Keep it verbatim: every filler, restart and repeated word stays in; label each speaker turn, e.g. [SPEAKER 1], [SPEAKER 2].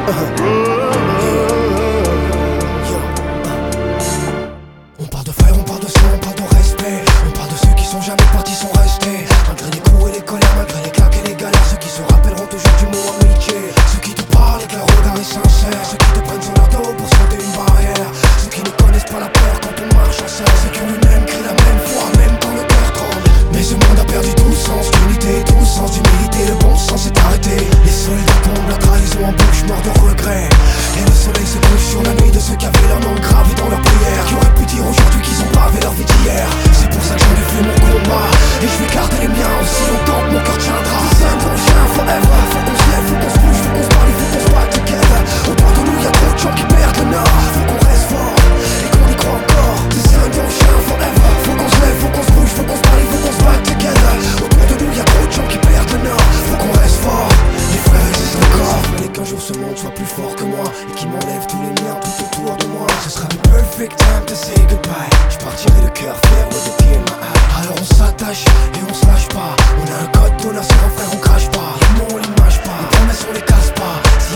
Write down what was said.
[SPEAKER 1] On parle de frères, on parle de sang, on parle de respect. On parle de ceux qui sont jamais partis, sont restés. Malgré les coups et les colères, malgré les claques et les galères. Ceux qui se rappelleront toujours du mot amitié. Ceux qui te parlent et que leur regard est sincère. Ceux qui te prennent sur leur dos pour sauter une barrière. Ceux qui ne connaissent pas la peur quand on marche ensemble. Ceux qui ont le même cri, la même foi, même quand le cœur tremble. Mais ce monde a perdu tout sens d'unité, tout sens d'humilité. Le bon sens est arrêté. Les soldats tombent, la trahison en bouche, mort de regret. Et le soleil se couche sur la nuit de ceux qui avaient leur nom gravé dans leur prière. Qui auraient pu dire aujourd'hui qu'ils ont pavé leur vie d'hier. C'est pour ça que j'en ai fait mon combat. Et je vais garder les miens aussi longtemps que mon cœur tiendra. Cinq ans, chien, forever. Faut qu'on se lève, faut qu'on se bouge, faut qu'on se parle, faut qu'on se batte together. Autour de nous y'a trop de gens qui perdent le nord. Faut qu'on reste fort et qu'on y croit encore. C'est cinq ans, chien, forever. Faut qu'on se lève, faut qu'on se bouge, faut qu'on se parle, faut qu'on se batte together. Autour de nous y'a trop de gens qui perdent le nord. Faut qu'on reste fort, les frères existent encore. Fallait qu'un jour ce monde soit plus fort que moi et qui m'enlève tous les miens tout autour de moi. Ce sera le perfect time to say goodbye. Je partirai le cœur fier with the tear in my eye. Alors on s'attache et on se lâche pas. On a un code d'honneur sur un frère, on crache pas. Les mots on les mâche pas, les promesses on les casse pas.